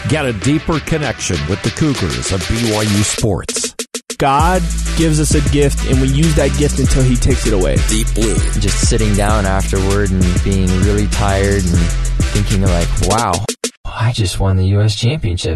Get a deeper connection with the Cougars of BYU Sports. God gives us a gift, and we use that gift until he takes it away. Deep Blue. Just sitting down afterward and being really tired and thinking like, wow, I just won the U.S. championship.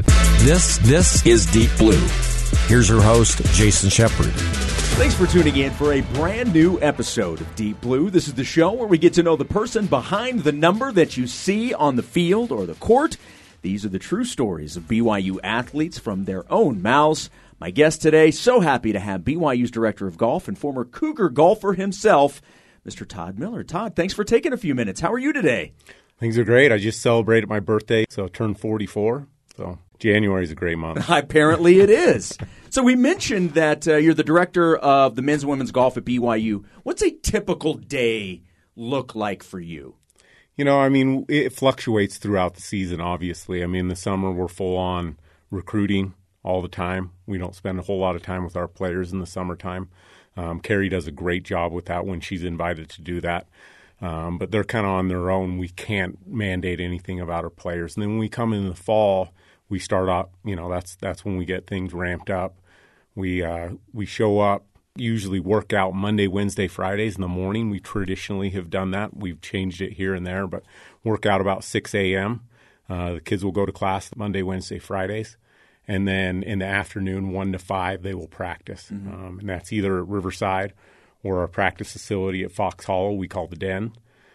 This is Deep Blue. Here's your host, Jason Shepard. Thanks for tuning in for a brand new episode of Deep Blue. This is the show where we get to know the person behind the number that you see on the field or the court. These are the true stories of BYU athletes from their own mouths. My guest today, so happy to have BYU's Director of Golf and former Cougar golfer himself, Mr. Todd Miller. Todd, thanks for taking a few minutes. How are you today? Things are great. I just celebrated my birthday, so I turned 44. So January is a great month. Apparently it is. So we mentioned that you're the Director of the men's and women's golf at BYU. What's a typical day look like for you? You know, I mean, it fluctuates throughout the season, obviously. I mean, in the summer, we're full on recruiting all the time. We don't spend a whole lot of time with our players in the summertime. Carrie does a great job with that when she's invited to do that. But they're kind of on their own. We can't mandate anything about our players. And then when we come in the fall, we start up, you know, that's when we get things ramped up. We show up, usually work out Monday, Wednesday, Fridays in the morning. We traditionally have done that. We've changed it here and there, but work out about 6 a.m. The kids will go to class Monday, Wednesday, Fridays. And then in the afternoon, 1 to 5, they will practice. And that's either at Riverside or our practice facility at Fox Hollow, we call the Den.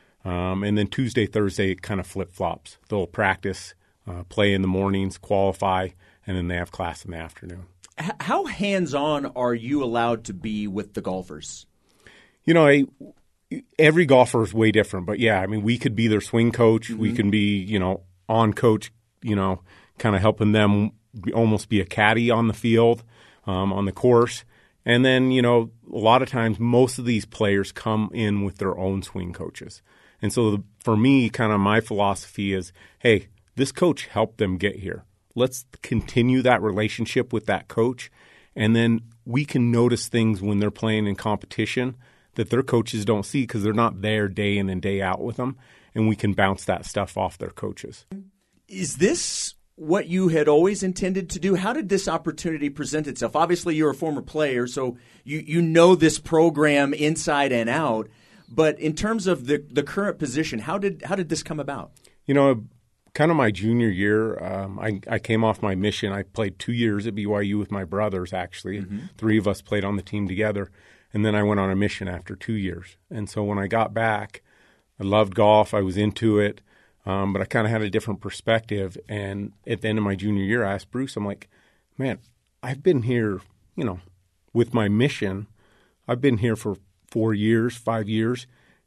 And then Tuesday, Thursday, it kind of flip-flops. They'll practice, play in the mornings, qualify, and then they have class in the afternoon. How hands-on are you allowed to be with the golfers? You know, every golfer is way different. But, yeah, I mean, we could be their swing coach. We can be, you know, on coach, you know, kind of helping them almost be a caddy on the field, on the course. And then, you know, a lot of times most of these players come in with their own swing coaches. And so for me, kind of my philosophy is, hey, this coach helped them get here. Let's continue that relationship with that coach. And then we can notice things when they're playing in competition that their coaches don't see because they're not there day in and day out with them. And we can bounce that stuff off their coaches. Is this what you had always intended to do? How did this opportunity present itself? Obviously, you're a former player, so you know this program inside and out. But in terms of the current position, how did this come about? You know, kind of my junior year, I came off my mission. I played 2 years at BYU with my brothers, actually. 3 of us played on the team together. And then I went on a mission after 2 years. And so when I got back, I loved golf. I was into it. But I kind of had a different perspective. And at the end of my junior year, I asked Bruce, I'm like, man, I've been here, you know, with my mission. I've been here for 4 years, 5 years,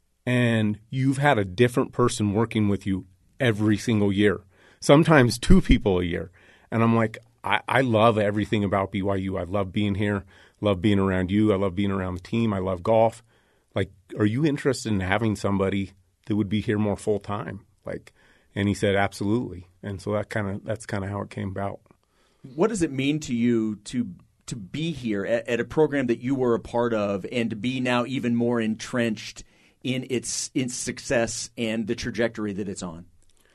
and you've had a different person working with you every single year, sometimes 2 people a year. And I'm like, I love everything about BYU. I love being here, love being around you. I love being around the team. I love golf. Like, are you interested in having somebody that would be here more full time? Like, and he said, absolutely. And so that's kind of how it came about. What does it mean to you to be here at a program that you were a part of and to be now even more entrenched in its success and the trajectory that it's on?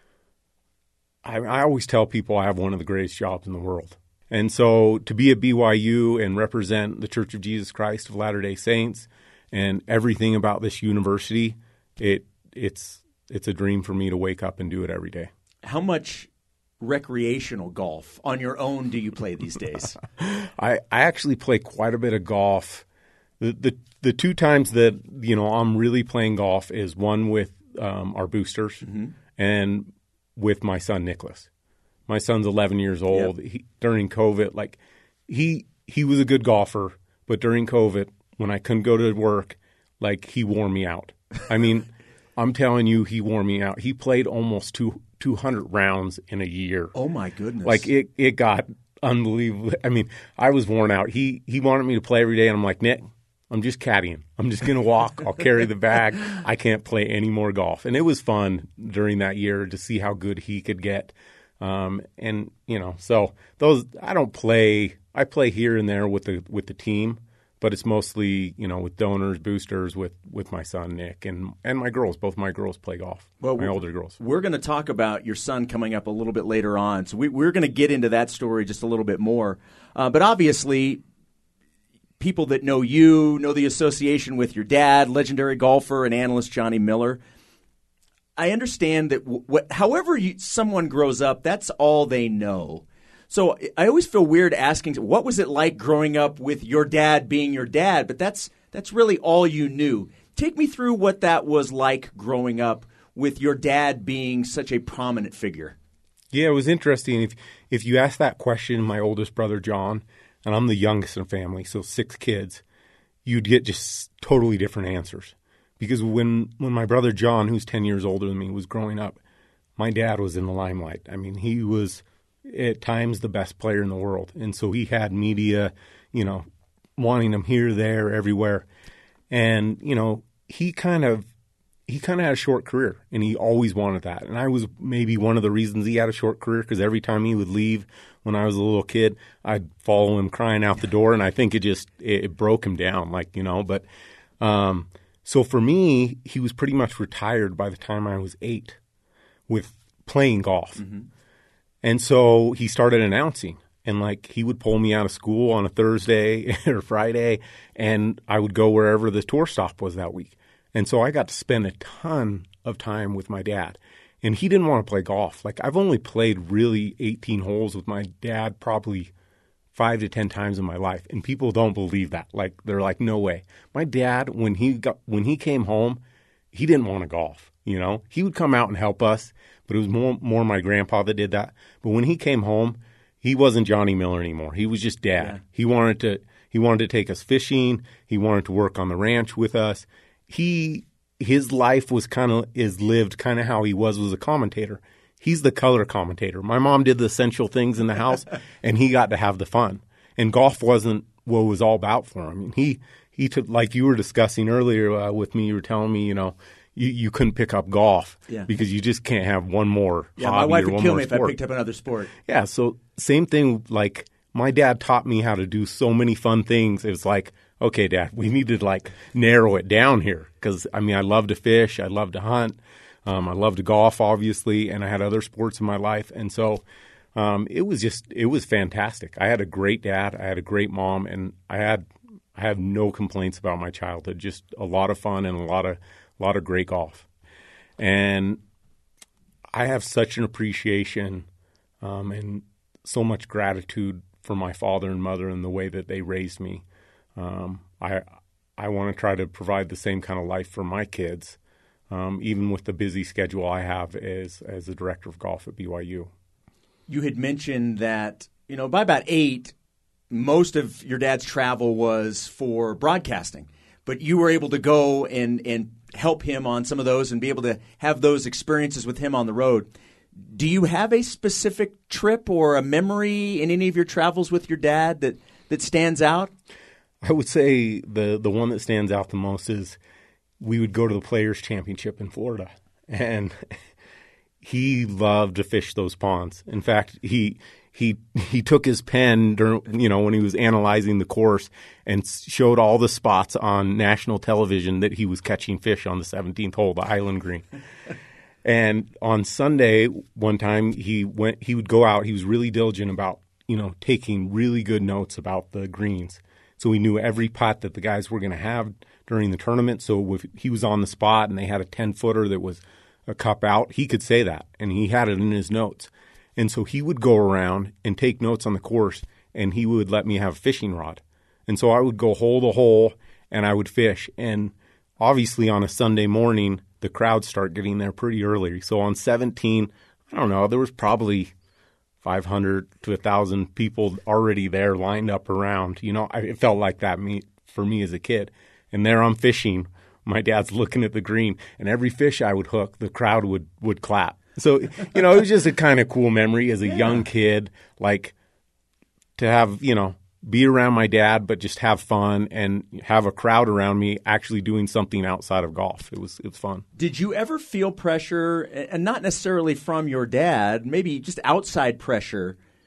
I always tell people I have one of the greatest jobs in the world. And so to be at BYU and represent the Church of Jesus Christ of Latter-day Saints and everything about this university, it's a dream for me to wake up and do it every day. How much recreational golf on your own do you play these days? I actually play quite a bit of golf. The 2 times that, you know, I'm really playing golf is one with our boosters and with my son Nicholas. My son's 11 years old. Yep. During COVID, like he was a good golfer, but during COVID, when I couldn't go to work, like he wore me out. I mean, I'm telling you, he wore me out. He played almost 200 rounds in a year. Oh, my goodness. Like, it got unbelievable. I mean, I was worn out. He wanted me to play every day, and I'm like, Nick, I'm just caddying. I'm just going to walk. I'll carry the bag. I can't play any more golf. And it was fun during that year to see how good he could get. And, you know, so those – I don't play – I play here and there with the team. but it's mostly, with donors, boosters, with my son, Nick, and my girls. Both my girls play golf, my older girls. We're going to talk about your son coming up a little bit later on, so we're going to get into that story just a little bit more. But obviously, people that know you know the association with your dad, legendary golfer and analyst Johnny Miller. I understand that however someone grows up, that's all they know. So I always feel weird asking, what was it like growing up with your dad being your dad? But that's really all you knew. Take me through what that was like growing up with your dad being such a prominent figure. Yeah, it was interesting. If you ask that question, my oldest brother John, and I'm the youngest in the family, so 6 kids, you'd get just totally different answers. Because when my brother John, who's 10 years older than me, was growing up, my dad was in the limelight. I mean, he was at times the best player in the world. And so he had media, wanting him here, there, everywhere. And, he kind of had a short career, and he always wanted that. And I was maybe one of the reasons he had a short career, because every time he would leave when I was a little kid, I'd follow him crying out the door, and I think it broke him down, but so for me, he was pretty much retired by the time I was 8 with playing golf. Mm-hmm. And so he started announcing, and he would pull me out of school on a Thursday or Friday, and I would go wherever the tour stop was that week. And so I got to spend a ton of time with my dad, and he didn't want to play golf. I've only played really 18 holes with my dad probably 5 to 10 times in my life, and people don't believe that. They're like, no way. My dad, when he came home, he didn't want to golf. He would come out and help us, but it was more my grandpa that did that. But when he came home, he wasn't Johnny Miller anymore. He was just dad. Yeah. He wanted to take us fishing. He wanted to work on the ranch with us. His life is lived kind of how he was a commentator. He's the color commentator. My mom did the essential things in the house, and he got to have the fun. And golf wasn't what it was all about for him. And he took, like you were discussing earlier with me, you were telling me, you couldn't pick up golf because you just can't have one more hobby. My wife would kill me sport. if I picked up another sport. Yeah, so same thing. My dad taught me how to do so many fun things. It was okay, Dad, we need to narrow it down here because, I love to fish. I love to hunt. I love to golf, obviously, and I had other sports in my life. And so it was fantastic. I had a great dad. I had a great mom, and I have no complaints about my childhood, just a lot of fun and a lot of great golf. And I have such an appreciation and so much gratitude for my father and mother and the way that they raised me. I want to try to provide the same kind of life for my kids, even with the busy schedule I have as the director of golf at BYU. You had mentioned that, by about 8, most of your dad's travel was for broadcasting, but you were able to go and help him on some of those and be able to have those experiences with him on the road. Do you have a specific trip or a memory in any of your travels with your dad that stands out? I would say the one that stands out the most is we would go to the Players Championship in Florida, and he loved to fish those ponds. In fact, he took his pen during, when he was analyzing the course and showed all the spots on national television that he was catching fish on the 17th hole, the Island Green. And on Sunday, one time he would go out. He was really diligent about, taking really good notes about the greens. So he knew every putt that the guys were going to have during the tournament. So if he was on the spot and they had a 10-footer that was a cup out, he could say that, and he had it in his notes. And so he would go around and take notes on the course, and he would let me have a fishing rod. And so I would go hole to hole, and I would fish. And obviously on a Sunday morning, the crowds start getting there pretty early. So on 17, I don't know, there was probably 500 to 1,000 people already there lined up around. It felt like that for me as a kid. And there I'm fishing. My dad's looking at the green, and every fish I would hook, the crowd would clap. So, it was just a kind of cool memory as a young kid, to have, be around my dad, but just have fun and have a crowd around me actually doing something outside of golf. It was fun. Did you ever feel pressure, and not necessarily from your dad, maybe just outside pressure,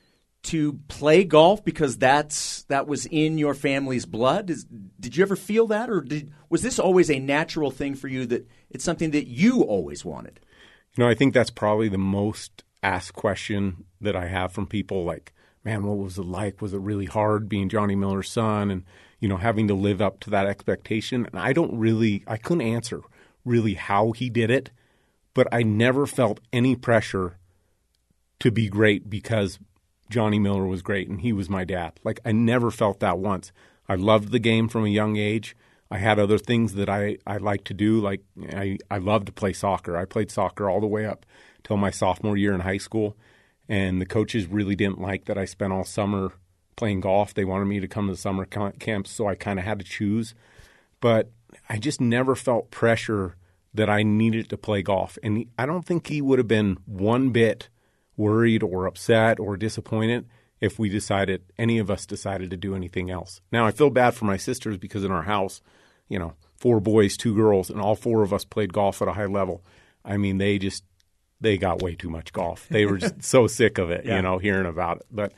to play golf because that was in your family's blood? Did you ever feel that, or was this always a natural thing for you, that it's something that you always wanted? I think that's probably the most asked question that I have from people, like, man, what was it like? Was it really hard being Johnny Miller's son and, having to live up to that expectation? And I couldn't answer really how he did it, but I never felt any pressure to be great because Johnny Miller was great and he was my dad. Like, I never felt that once. I loved the game from a young age. I had other things that I liked to do. Like, I loved to play soccer. I played soccer all the way up till my sophomore year in high school. And the coaches really didn't like that I spent all summer playing golf. They wanted me to come to the summer camps, so I kind of had to choose. But I just never felt pressure that I needed to play golf. And I don't think he would have been one bit worried or upset or disappointed if any of us decided to do anything else. Now, I feel bad for my sisters because in our house, 4 boys, 2 girls, and all 4 of us played golf at a high level. I mean, they got way too much golf. They were just so sick of it, hearing about it. But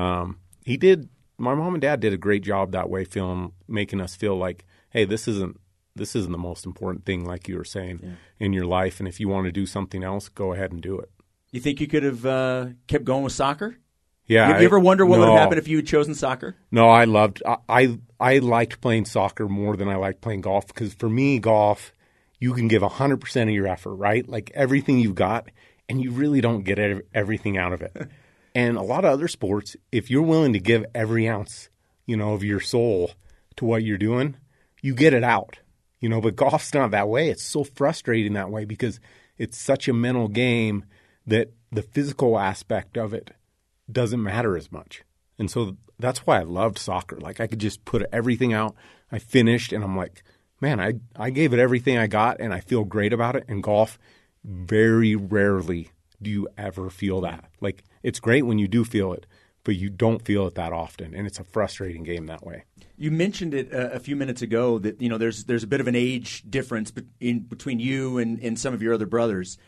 my mom and dad did a great job that way, making us feel like, hey, this isn't the most important thing, like you were saying, in your life. And if you want to do something else, go ahead and do it. You think you could have kept going with soccer? Yeah. You ever wonder what would have happened if you had chosen soccer? No, I liked playing soccer more than I liked playing golf, because for me, golf, you can give 100% of your effort, right? Like everything you've got, and you really don't get everything out of it. And a lot of other sports, if you're willing to give every ounce, of your soul to what you're doing, you get it out. But golf's not that way. It's so frustrating that way because it's such a mental game that the physical aspect of it doesn't matter as much. And so that's why I loved soccer. Like, I could just put everything out. I finished, and I'm like, man, I gave it everything I got, and I feel great about it. And golf, very rarely do you ever feel that. Like, it's great when you do feel it, but you don't feel it that often, and it's a frustrating game that way. You mentioned it a few minutes ago that there's a bit of an age difference between you and some of your other brothers.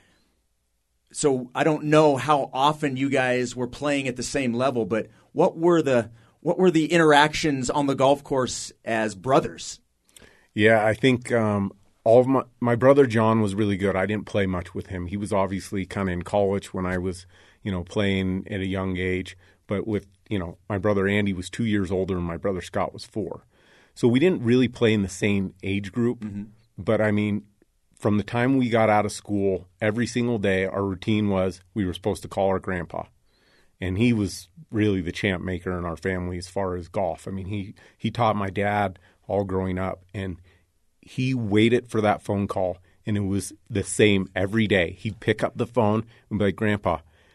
So I don't know how often you guys were playing at the same level, but what were the interactions on the golf course as brothers? Yeah, I think all of my brother John was really good. I didn't play much with him. He was obviously kind of in college when I was, playing at a young age. But with, my brother Andy was 2 years older and my brother Scott was 4. So we didn't really play in the same age group. Mm-hmm. But I mean, from the time we got out of school, every single day, our routine was we were supposed to call our grandpa. And he was really the champ maker in our family as far as golf. I mean, he taught my dad all growing up, and he waited for that phone call, and it was the same every day. He'd pick up the phone and be like, Grandpa,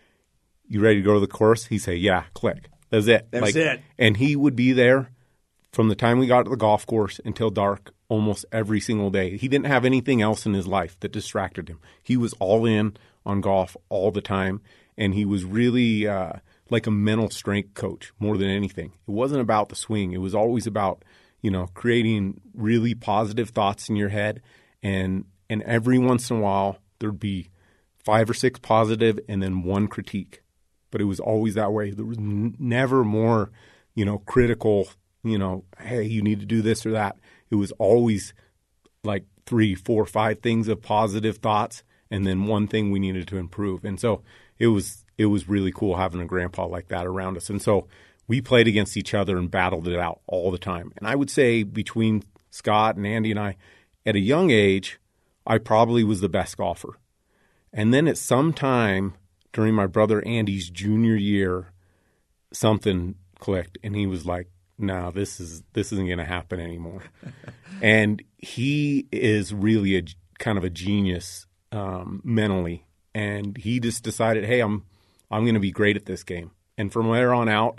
you ready to go to the course? He'd say, yeah, click. That's it. That's it. And he would be there from the time we got to the golf course until dark almost every single day. He didn't have anything else in his life that distracted him. He was all in on golf all the time, and he was really like a mental strength coach more than anything. It wasn't about the swing. It was always about, creating really positive thoughts in your head, and every once in a while there'd be 5 or 6 positive and then 1 critique. But it was always that way. There was never more, critical, hey, you need to do this or that. It was always like 3, 4, 5 things of positive thoughts and then 1 thing we needed to improve. And so it was really cool having a grandpa like that around us. And so we played against each other and battled it out all the time. And I would say between Scott and Andy and I, at a young age, I probably was the best golfer. And then at some time during my brother Andy's junior year, something clicked, and he was like, no, this isn't going to happen anymore. And he is really a kind of a genius mentally. And he just decided, hey, I'm going to be great at this game. And from there on out,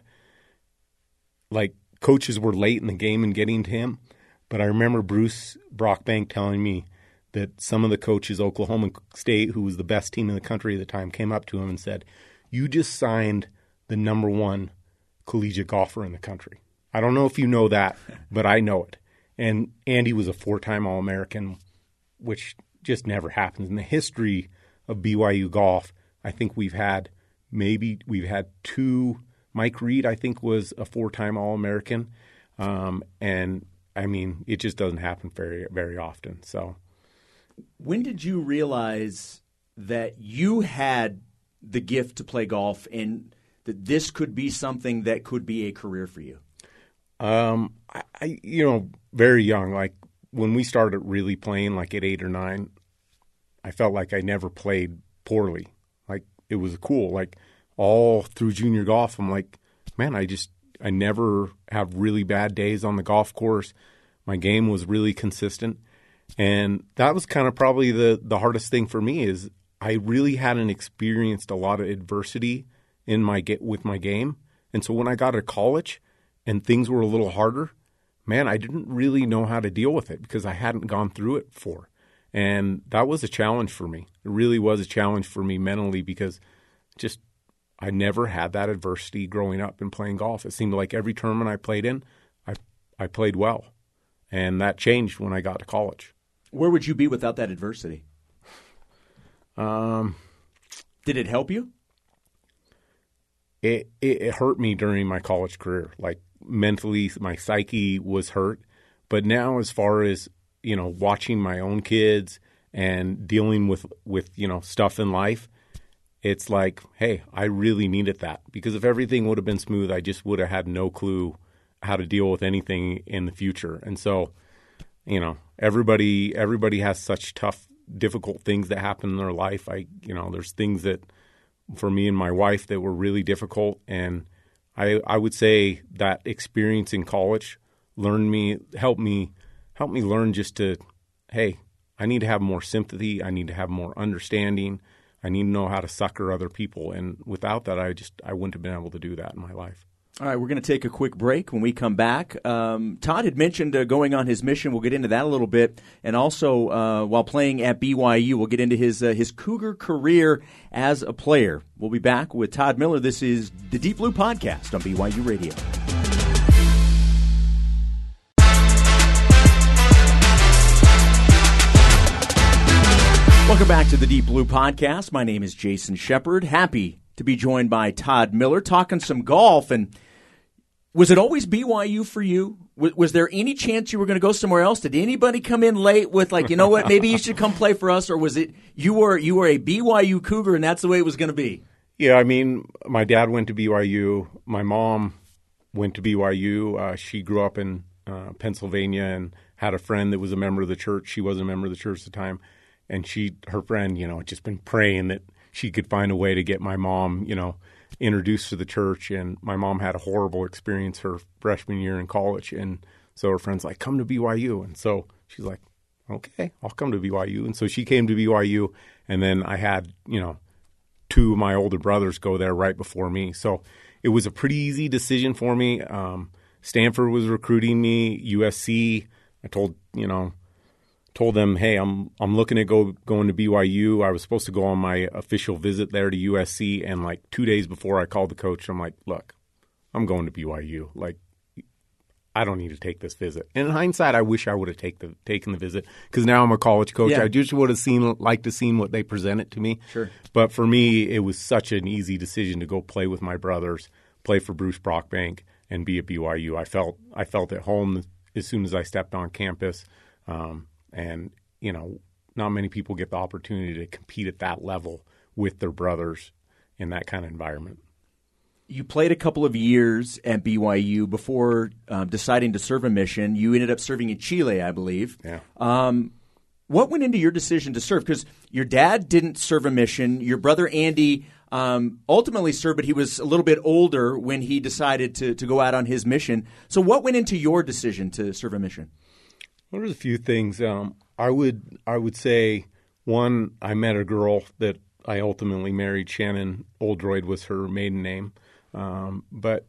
like, coaches were late in the game in getting to him. But I remember Bruce Brockbank telling me that some of the coaches, Oklahoma State, who was the best team in the country at the time, came up to him and said, you just signed the #1 collegiate golfer in the country. I don't know if you know that, but I know it. And Andy was a 4-time All-American, which just never happens. In the history of BYU golf, I think we've had 2 Mike Reed, I think, was a 4-time All-American. And, I mean, it just doesn't happen very, very often. So, when did you realize that you had the gift to play golf and that this could be something that could be a career for you? I very young, like when we started really playing, like at 8 or 9, I felt like I never played poorly. Like it was cool. Like all through junior golf, I'm like, man, I never have really bad days on the golf course. My game was really consistent. And that was kind of probably the hardest thing for me is I really hadn't experienced a lot of adversity with my game. And so when I got to college and things were a little harder, man, I didn't really know how to deal with it because I hadn't gone through it before. And that was a challenge for me. It really was a challenge for me mentally because just I never had that adversity growing up and playing golf. It seemed like every tournament I played in, I played well. And that changed when I got to college. Where would you be without that adversity? Did it help you? It hurt me during my college career. Like mentally, my psyche was hurt. But now as far as, watching my own kids and dealing with stuff in life, it's like, hey, I really needed that. Because if everything would have been smooth, I just would have had no clue how to deal with anything in the future. And so, everybody has such tough, difficult things that happen in their life. There's things that for me and my wife that were really difficult. And I would say that experience in college helped me learn just to, hey, I need to have more sympathy. I need to have more understanding. I need to know how to succor other people. And without that, I wouldn't have been able to do that in my life. All right, we're going to take a quick break. When we come back, Todd had mentioned going on his mission. We'll get into that a little bit. And also, while playing at BYU, we'll get into his Cougar career as a player. We'll be back with Todd Miller. This is the Deep Blue Podcast on BYU Radio. Welcome back to the Deep Blue Podcast. My name is Jason Shepard. Happy to be joined by Todd Miller, talking some golf. And was it always BYU for you? Was there any chance you were going to go somewhere else? Did anybody come in late with like, you know what, maybe you should come play for us? Or was it you were a BYU Cougar and that's the way it was going to be? Yeah, I mean, my dad went to BYU. My mom went to BYU. She grew up in Pennsylvania and had a friend that was a member of the church. She wasn't a member of the church at the time. And her friend, had just been praying that she could find a way to get my mom, introduced to the church. And my mom had a horrible experience her freshman year in college. And so her friend's like, come to BYU. And so she's like, okay, I'll come to BYU. And so she came to BYU. And then I had, 2 of my older brothers go there right before me. So it was a pretty easy decision for me. Stanford was recruiting me, USC. I told them, hey, I'm looking at going to BYU. I was supposed to go on my official visit there to USC, and like 2 days before I called the coach, I'm like, look, I'm going to BYU. Like, I don't need to take this visit. And in hindsight, I wish I would have taken the visit because now I'm a college coach. Yeah. I just would have liked to seen what they presented to me. Sure. But for me, it was such an easy decision to go play with my brothers, play for Bruce Brockbank, and be at BYU. I felt at home as soon as I stepped on campus. And, not many people get the opportunity to compete at that level with their brothers in that kind of environment. You played a couple of years at BYU before deciding to serve a mission. You ended up serving in Chile, I believe. Yeah. What went into your decision to serve? Because your dad didn't serve a mission. Your brother Andy ultimately served, but he was a little bit older when he decided to go out on his mission. So what went into your decision to serve a mission? Well, there's a few things. I would say, one, I met a girl that I ultimately married. Shannon Oldroyd was her maiden name. But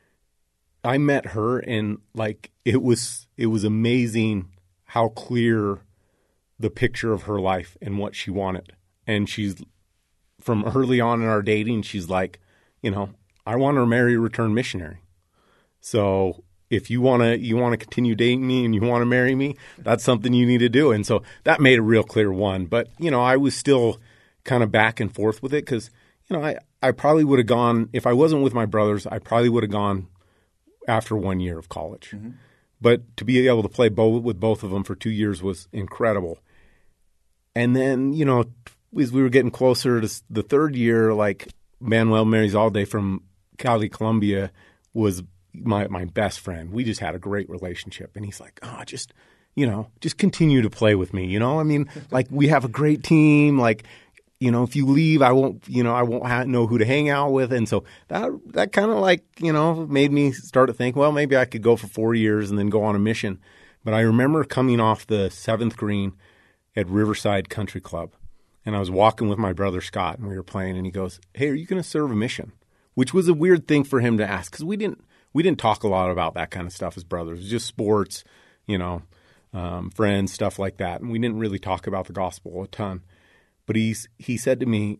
I met her and it was amazing how clear the picture of her life and what she wanted. And she's from early on in our dating, she's like, I want to marry a return missionary. So if you want to continue dating me and you want to marry me, that's something you need to do. And so that made a real clear one. But, I was still kind of back and forth with it because, I probably would have gone, if I wasn't with my brothers, I probably would have gone after 1 year of college. Mm-hmm. But to be able to play with both of them for 2 years was incredible. And then, you know, as we were getting closer to the third year, like Manuel Marizalde from Cali, Colombia was my best friend. We just had a great relationship. And he's like, oh, just continue to play with me. You know, I mean, like we have a great team. Like, you know, if you leave, I won't know who to hang out with. And so that kind of like, you know, made me start to think, well, maybe I could go for 4 years and then go on a mission. But I remember coming off the 7th green at Riverside Country Club, and I was walking with my brother Scott, and we were playing, and he goes, hey, are you going to serve a mission? Which was a weird thing for him to ask, because we didn't talk a lot about that kind of stuff as brothers. It was just sports, you know, friends, stuff like that. And we didn't really talk about the gospel a ton. But he said to me,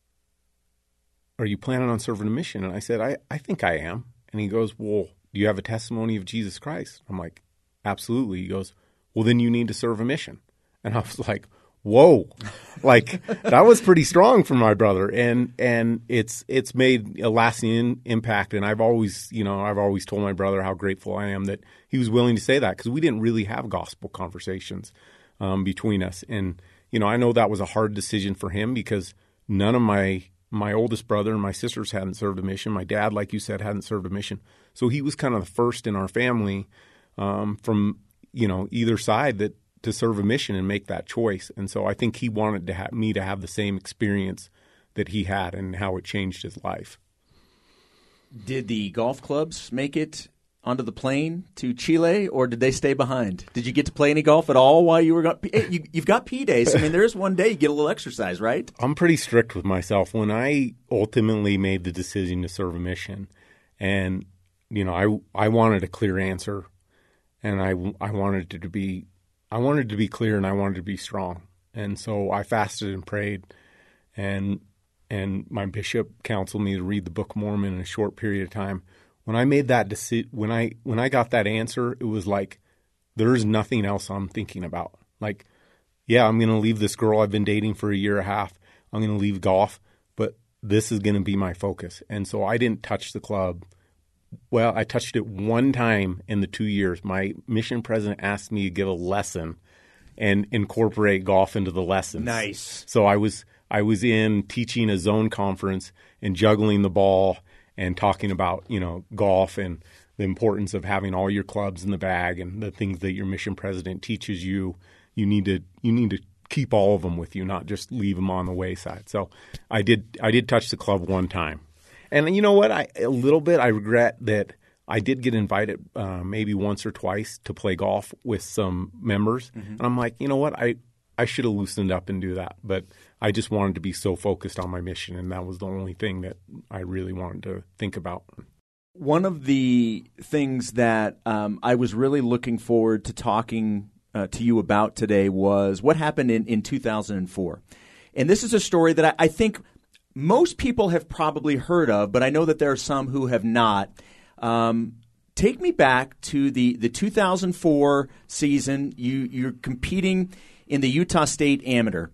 are you planning on serving a mission? And I said, I think I am. And he goes, well, do you have a testimony of Jesus Christ? I'm like, absolutely. He goes, well, then you need to serve a mission. And I was like, whoa, like that was pretty strong for my brother. And it's made a lasting impact. And I've always told my brother how grateful I am that he was willing to say that, because we didn't really have gospel conversations between us. And, you know, I know that was a hard decision for him, because none of my oldest brother and my sisters hadn't served a mission. My dad, like you said, hadn't served a mission. So he was kind of the first in our family from, you know, either side to serve a mission and make that choice. And so I think he wanted me to have the same experience that he had and how it changed his life. Did the golf clubs make it onto the plane to Chile, or did they stay behind? Did you get to play any golf at all while you were gone? You've got P days. I mean, there is one day you get a little exercise, right? I'm pretty strict with myself. When I ultimately made the decision to serve a mission, and, you know, I wanted a clear answer, and I wanted it to be clear, and I wanted to be strong. And so I fasted and prayed, and my bishop counseled me to read the Book of Mormon in a short period of time. When I made that decision, when I got that answer, it was like there's nothing else I'm thinking about. Like, yeah, I'm going to leave this girl I've been dating for a year and a half. I'm going to leave golf, but this is going to be my focus. And so I didn't touch the club. Well, I touched it one time in the 2 years. My mission president asked me to give a lesson and incorporate golf into the lessons. Nice. So I was in teaching a zone conference and juggling the ball and talking about, you know, golf and the importance of having all your clubs in the bag and the things that your mission president teaches you. You need to keep all of them with you, not just leave them on the wayside. So I did touch the club one time. And you know what? I regret that I did get invited maybe once or twice to play golf with some members. Mm-hmm. And I'm like, you know what? I should have loosened up and do that. But I just wanted to be so focused on my mission, and that was the only thing that I really wanted to think about. One of the things that I was really looking forward to talking to you about today was what happened in 2004. And this is a story that I think most people have probably heard of, but I know that there are some who have not. Take me back to the 2004 season. You're competing in the Utah State Amateur.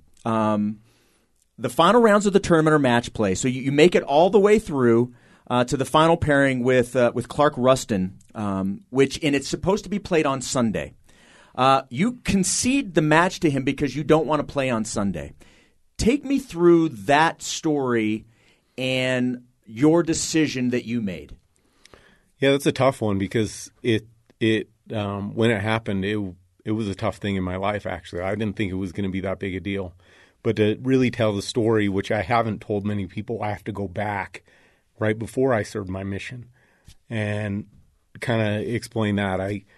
The final rounds of the tournament are match play, so you make it all the way through to the final pairing with Clark Rustin, and it's supposed to be played on Sunday. You concede the match to him because you don't want to play on Sunday. Take me through that story and your decision that you made. Yeah, that's a tough one, because it when it happened, it was a tough thing in my life, actually. I didn't think it was going to be that big a deal. But to really tell the story, which I haven't told many people, I have to go back right before I served my mission and kind of explain that.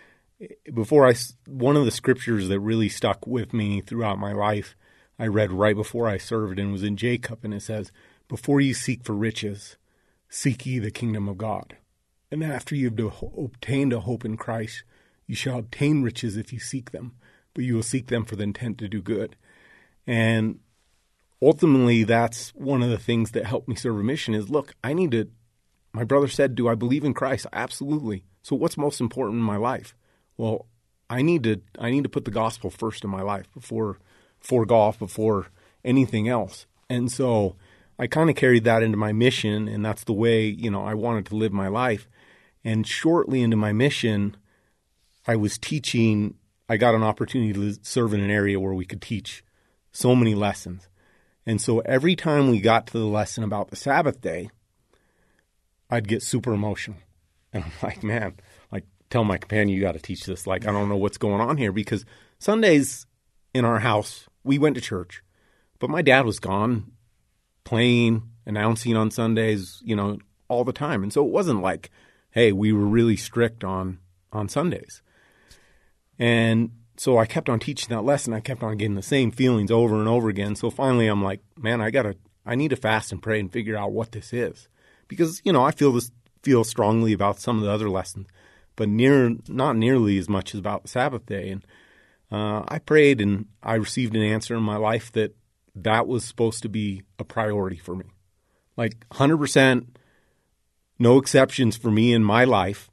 One of the scriptures that really stuck with me throughout my life, I read right before I served, and was in Jacob, and it says, "Before you seek for riches, seek ye the kingdom of God. And after you have obtained a hope in Christ, you shall obtain riches if you seek them, but you will seek them for the intent to do good." And ultimately, that's one of the things that helped me serve a mission is, look, my brother said, do I believe in Christ? Absolutely. So what's most important in my life? Well, I need to put the gospel first in my life before golf, before anything else. And so I kind of carried that into my mission, and that's the way, I wanted to live my life. And shortly into my mission, I was teaching. I got an opportunity to serve in an area where we could teach so many lessons. And so every time we got to the lesson about the Sabbath day, I'd get super emotional. And I'm like, man, tell my companion, you got to teach this. I don't know what's going on here, because Sundays in our house, we went to church, but my dad was gone playing, announcing on Sundays, all the time. And so it wasn't like, hey, we were really strict on Sundays. And so I kept on teaching that lesson. I kept on getting the same feelings over and over again. So finally I'm like, man, I need to fast and pray and figure out what this is. Because, I feel strongly about some of the other lessons, but not nearly as much as about the Sabbath day. And I prayed, and I received an answer in my life that was supposed to be a priority for me. 100%, no exceptions for me in my life.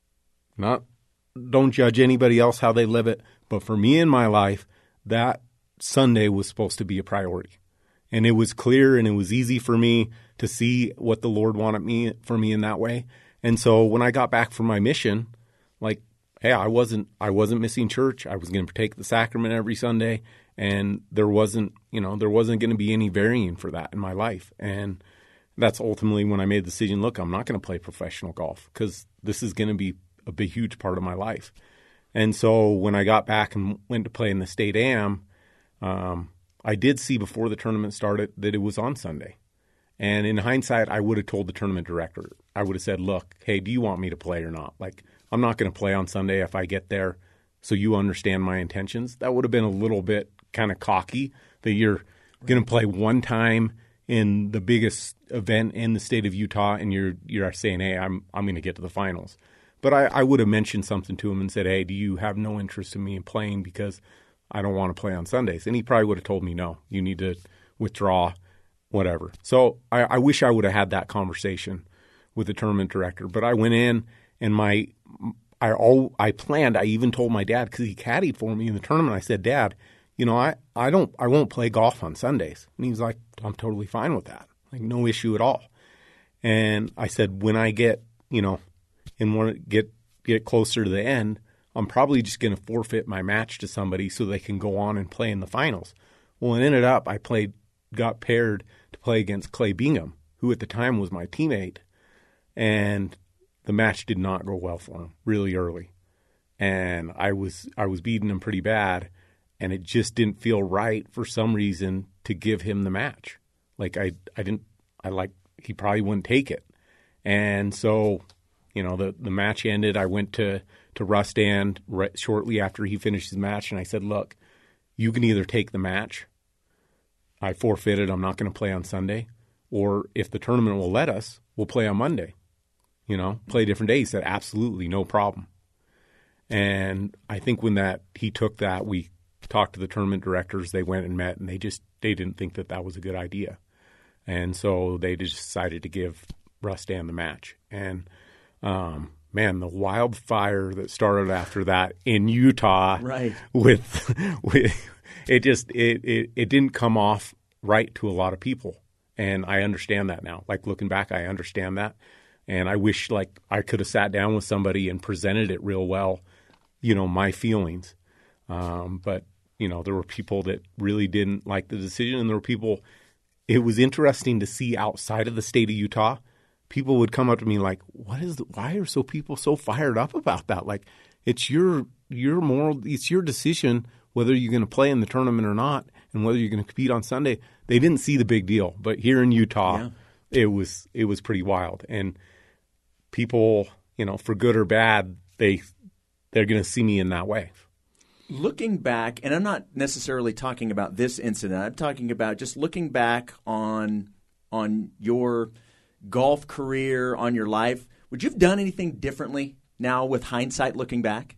Don't judge anybody else how they live it, but for me in my life, that Sunday was supposed to be a priority. And it was clear, and it was easy for me to see what the Lord wanted for me in that way. And so when I got back from my mission, hey, I wasn't missing church. I was going to partake the sacrament every Sunday, and there wasn't going to be any varying for that in my life. And that's ultimately when I made the decision, look, I'm not going to play professional golf because this is going to be a big, huge part of my life. And so when I got back and went to play in the state AM, I did see before the tournament started that it was on Sunday. And in hindsight, I would have told the tournament director, I would have said, look, hey, do you want me to play or not? I'm not going to play on Sunday if I get there, so you understand my intentions. That would have been a little bit kind of cocky that you're going to play one time in the biggest event in the state of Utah, and you're saying, hey, I'm going to get to the finals. But I would have mentioned something to him and said, hey, do you have no interest in me in playing because I don't want to play on Sundays? And he probably would have told me, no, you need to withdraw, whatever. So I wish I would have had that conversation with the tournament director. But I went in, and I planned. I even told my dad, because he caddied for me in the tournament. I said, Dad, I won't play golf on Sundays. And he was like, I'm totally fine with that. No issue at all. And I said, when I get, and want to get closer to the end, I'm probably just going to forfeit my match to somebody so they can go on and play in the finals. Well, it ended up I got paired to play against Clay Bingham, who at the time was my teammate, and the match did not go well for him really early. And I was beating him pretty bad, and it just didn't feel right for some reason to give him the match. He probably wouldn't take it. And so, the match ended. I went to Rustan shortly after he finished his match, and I said, look, you can either take the match, I forfeited, I'm not going to play on Sunday, or if the tournament will let us, we'll play on Monday. Play a different day. He said, absolutely, no problem. And I think when he took that, we talked to the tournament directors. They went and met, and they didn't think that was a good idea. And so they just decided to give Rustan the match. And man, the wildfire that started after that in Utah, right? With it didn't come off right to a lot of people, and I understand that now. Looking back, I understand that, and I wish I could have sat down with somebody and presented it real well, my feelings. But there were people that really didn't like the decision, and there were people. It was interesting to see outside of the state of Utah. People would come up to me like, why are people so fired up about that? It's your it's your decision whether you're going to play in the tournament or not, and whether you're going to compete on Sunday. They didn't see the big deal, but here in Utah, it was pretty wild. And people, for good or bad, they're going to see me in that way. Looking back, and I'm not necessarily talking about this incident. I'm talking about just looking back on your golf career, on your life. Would you have done anything differently now with hindsight looking back?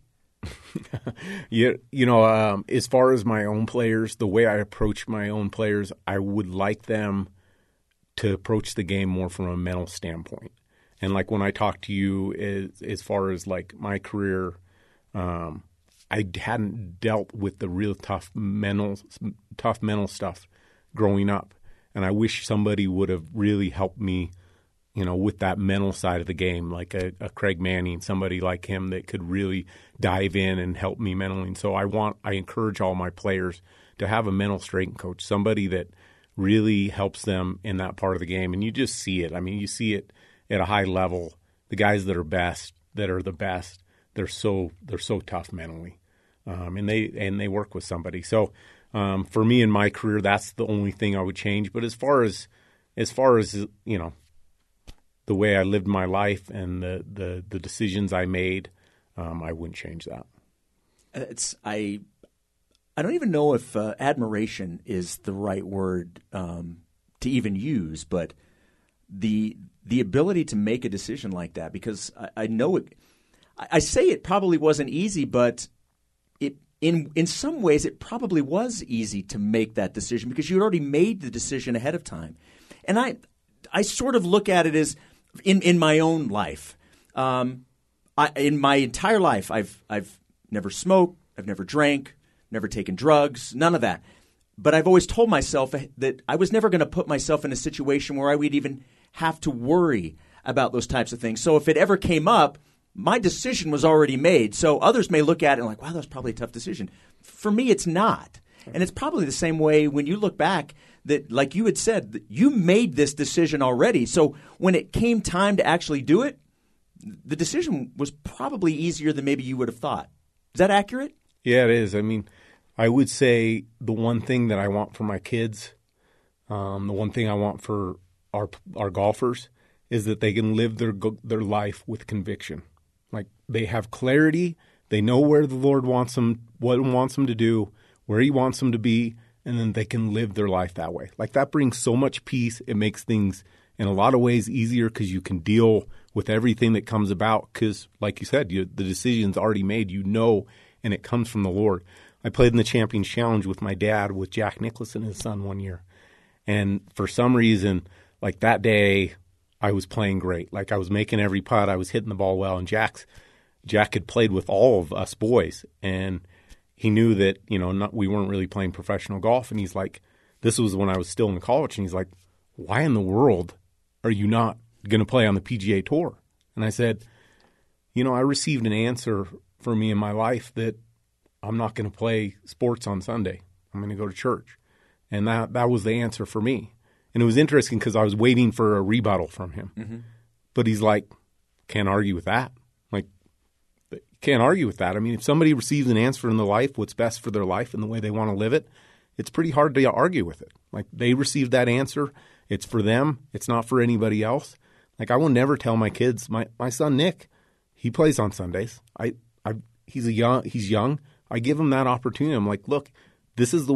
As far as my own players, the way I approach my own players, I would like them to approach the game more from a mental standpoint. And when I talk to you as far as my career, I hadn't dealt with the real tough mental stuff growing up. And I wish somebody would have really helped me, with that mental side of the game, like a Craig Manning, somebody like him that could really dive in and help me mentally. And so I encourage all my players to have a mental strength coach, somebody that really helps them in that part of the game. And you just see it. I mean, you see it at a high level. The guys that are the best, they're so tough mentally, and they work with somebody. So for me in my career, that's the only thing I would change. But as far as the way I lived my life and the decisions I made, I wouldn't change that. I don't even know if admiration is the right word to even use, but the ability to make a decision like that, because I know it. I say it probably wasn't easy, but in some ways it probably was easy to make that decision because you had already made the decision ahead of time. And I sort of look at it as in my own life. In my entire life, I've never smoked, I've never drank, never taken drugs, none of that. But I've always told myself that I was never going to put myself in a situation where I would even have to worry about those types of things. So if it ever came up, my decision was already made. So others may look at it and like, wow, that was probably a tough decision. For me, it's not. And it's probably the same way when you look back that, like you had said, that you made this decision already. So when it came time to actually do it, the decision was probably easier than maybe you would have thought. Is that accurate? Yeah, it is. I mean, I would say the one thing that I want for my kids, the one thing I want for our golfers is that they can live their life with conviction. Like they have clarity, they know where the Lord wants them, what He wants them to do, where He wants them to be, and then they can live their life that way. Like that brings so much peace. It makes things in a lot of ways easier because you can deal with everything that comes about because, like you said, the decision's already made, and it comes from the Lord. I played in the Champions Challenge with my dad, with Jack Nicklaus and his son one year. And for some reason, like that day, I was playing great. Like I was making every putt. I was hitting the ball well. And Jack had played with all of us boys. And he knew that, we weren't really playing professional golf. And he's like, this was when I was still in college. And he's like, why in the world are you not going to play on the PGA Tour? And I said, I received an answer for me in my life that I'm not going to play sports on Sunday. I'm going to go to church. And that was the answer for me. And it was interesting because I was waiting for a rebuttal from him. Mm-hmm. But he's like, can't argue with that. Like, can't argue with that. I mean, if somebody receives an answer in their life, what's best for their life and the way they want to live it, it's pretty hard to argue with it. Like, they received that answer. It's for them. It's not for anybody else. Like, I will never tell my kids, my son Nick, he plays on Sundays. He's young. I give him that opportunity. I'm like, look, this is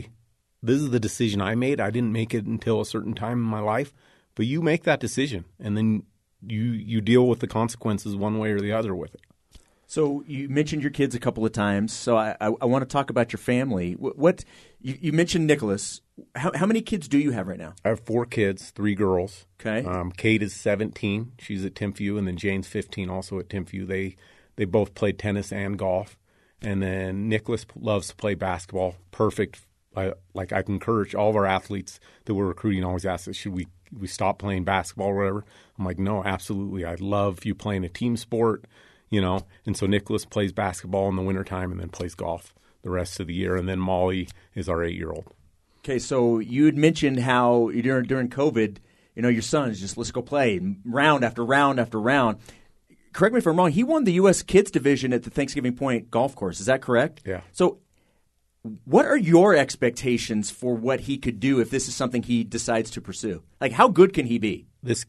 the decision I made. I didn't make it until a certain time in my life, but you make that decision, and then you deal with the consequences one way or the other with it. So you mentioned your kids a couple of times. So I want to talk about your family. What you mentioned Nicholas. How many kids do you have right now? I have 4 kids, 3 girls. Okay. Kate is 17. She's at Timpview, and then Jane's 15, also at Timpview. They both play tennis and golf. And then Nicholas loves to play basketball. Perfect. I encourage all of our athletes that we're recruiting always ask us, should we stop playing basketball or whatever? I'm like, no, absolutely. I love you playing a team sport, And so Nicholas plays basketball in the wintertime and then plays golf the rest of the year. And then Molly is our 8-year-old. Okay, so you had mentioned how during COVID, your son is just, let's go play round after round after round. Correct me if I'm wrong, he won the U.S. Kids Division at the Thanksgiving Point Golf Course. Is that correct? Yeah. So what are your expectations for what he could do if this is something he decides to pursue? Like, how good can he be?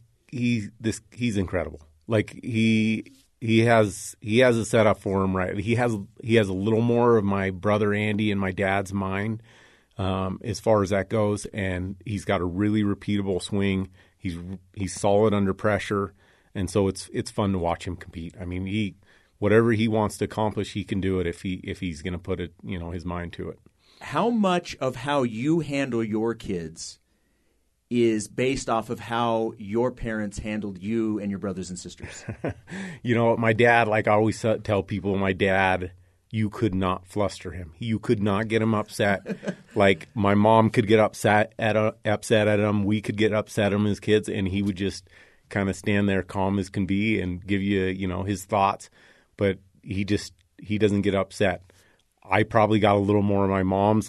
He's incredible. Like he has a setup for him, right? He has a little more of my brother Andy and my dad's mind as far as that goes, and he's got a really repeatable swing. He's solid under pressure. And so it's fun to watch him compete. I mean, whatever he wants to accomplish, he can do it if he's going to put it, his mind to it. How much of how you handle your kids is based off of how your parents handled you and your brothers and sisters? My dad, like I always tell people, my dad you could not fluster him. You could not get him upset. Like my mom could get upset at him. We could get upset at him as kids, and he would just kind of stand there calm as can be and give you, his thoughts. But he doesn't get upset. I probably got a little more of my mom's.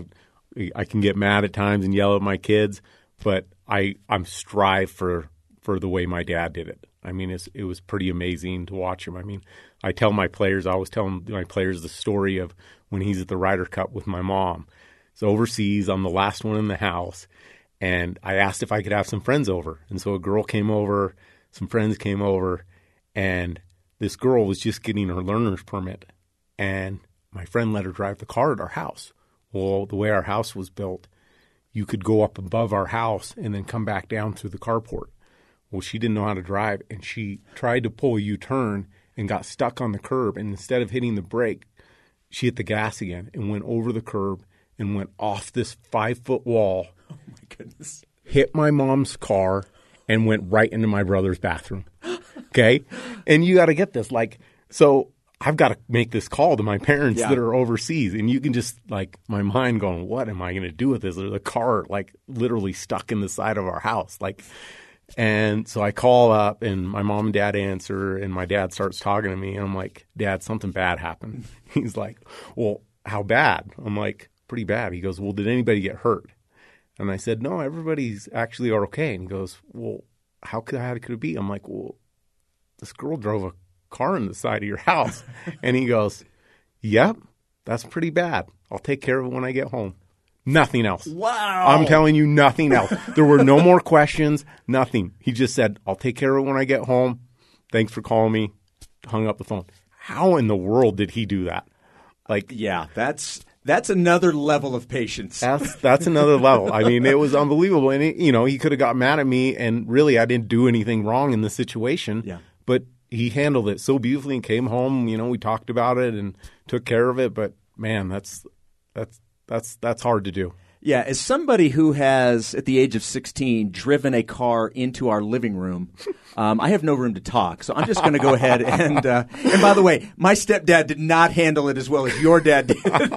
I can get mad at times and yell at my kids, but I'm strive for the way my dad did it. I mean, it was pretty amazing to watch him. I mean, I always tell my players the story of when he's at the Ryder Cup with my mom. It's overseas. I'm the last one in the house. And I asked if I could have some friends over. And so a girl came over, some friends came over, and this girl was just getting her learner's permit. And my friend let her drive the car at our house. Well, the way our house was built, you could go up above our house and then come back down through the carport. Well, she didn't know how to drive, and she tried to pull a U-turn and got stuck on the curb. And instead of hitting the brake, she hit the gas again and went over the curb and went off this 5-foot wall. Oh, my goodness. Hit my mom's car and went right into my brother's bathroom. Okay? And you got to get this. So I've got to make this call to my parents that are overseas. And you can just, my mind going, what am I going to do with this? There's a car, literally stuck in the side of our house. And so I call up, and my mom and dad answer, and my dad starts talking to me. And I'm like, Dad, something bad happened. He's like, well, how bad? I'm like, pretty bad. He goes, well, did anybody get hurt? And I said, no, everybody's actually okay. And he goes, well, how could it be? I'm like, well, this girl drove a car in the side of your house. And he goes, yep, that's pretty bad. I'll take care of it when I get home. Nothing else. Wow. I'm telling you, nothing else. There were no more questions, nothing. He just said, I'll take care of it when I get home. Thanks for calling me. Hung up the phone. How in the world did he do that? Yeah, that's another level of patience. That's another level. I mean, it was unbelievable. And, he could have got mad at me, and really I didn't do anything wrong in the situation. Yeah. But he handled it so beautifully and came home. We talked about it and took care of it. But, man, that's hard to do. Yeah, as somebody who has, at the age of 16, driven a car into our living room, I have no room to talk. So I'm just going to go ahead and by the way, my stepdad did not handle it as well as your dad did.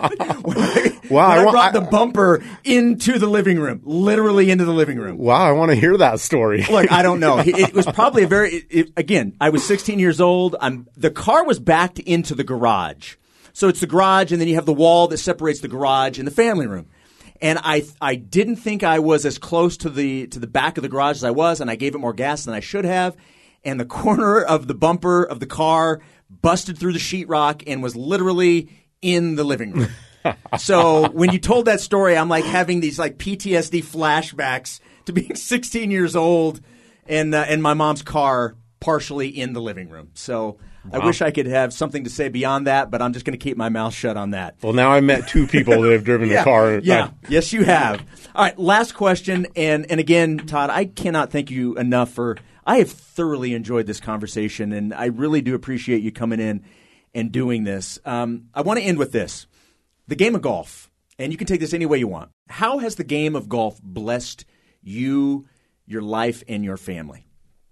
I brought the bumper into the living room, literally into the living room. Wow, I want to hear that story. Look, I don't know. It was probably again, I was 16 years old. The car was backed into the garage. So it's the garage, and then you have the wall that separates the garage and the family room. And I didn't think I was as close to the back of the garage as I was, and I gave it more gas than I should have. And the corner of the bumper of the car busted through the sheetrock and was literally in the living room. So when you told that story, I'm having these PTSD flashbacks to being 16 years old and my mom's car partially in the living room. So wow. I wish I could have something to say beyond that, but I'm just going to keep my mouth shut on that. Well, now I met two people that have driven a car. Yeah. Yes, you have. All right, last question. And again, Todd, I cannot thank you enough I have thoroughly enjoyed this conversation, and I really do appreciate you coming in and doing this. I want to end with this. The game of golf, and you can take this any way you want. How has the game of golf blessed you, your life, and your family?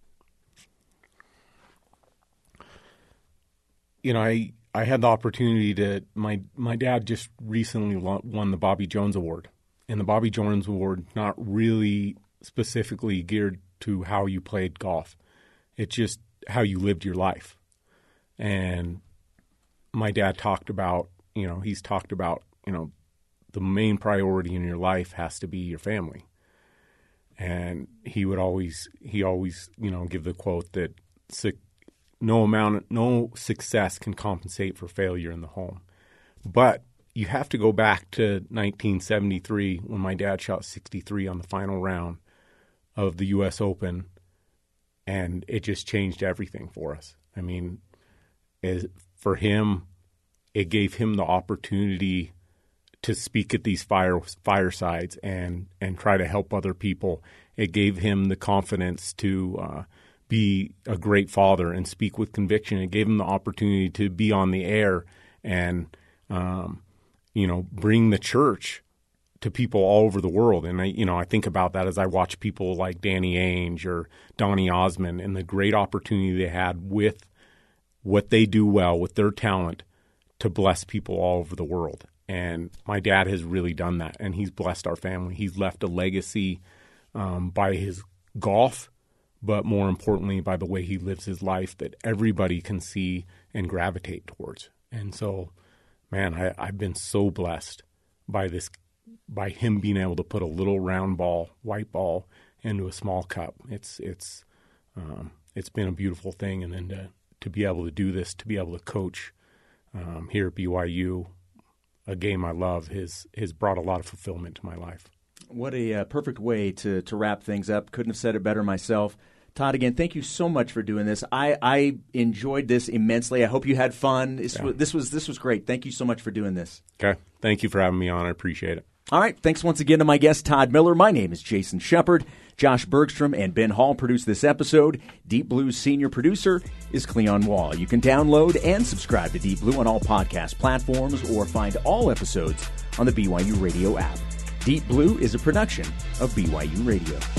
I had the opportunity to my dad just recently won the Bobby Jones Award. And the Bobby Jones Award, not really specifically geared to how you played golf. It's just how you lived your life. And my dad talked about, the main priority in your life has to be your family. And he always give the quote that no success can compensate for failure in the home. But you have to go back to 1973 when my dad shot 63 on the final round of the U.S. Open, and it just changed everything for us. I mean, for him, it gave him the opportunity to speak at these firesides and try to help other people. It gave him the confidence to be a great father and speak with conviction. It gave him the opportunity to be on the air and, bring the church to people all over the world. And I think about that as I watch people like Danny Ainge or Donny Osmond and the great opportunity they had with what they do well, with their talent, to bless people all over the world. And my dad has really done that, and he's blessed our family. He's left a legacy by his golf, but more importantly, by the way he lives his life that everybody can see and gravitate towards. And so, man, I've been so blessed by him being able to put a little round ball, white ball, into a small cup. It's been a beautiful thing, and then to be able to do this, to be able to coach here at BYU, a game I love, has brought a lot of fulfillment to my life. What a perfect way to wrap things up. Couldn't have said it better myself. Todd, again, thank you so much for doing this. I enjoyed this immensely. I hope you had fun. This was great. Thank you so much for doing this. Okay. Thank you for having me on. I appreciate it. All right. Thanks once again to my guest, Todd Miller. My name is Jason Shepard. Josh Bergstrom and Ben Hall produced this episode. Deep Blue's senior producer is Cleon Wall. You can download and subscribe to Deep Blue on all podcast platforms or find all episodes on the BYU Radio app. Deep Blue is a production of BYU Radio.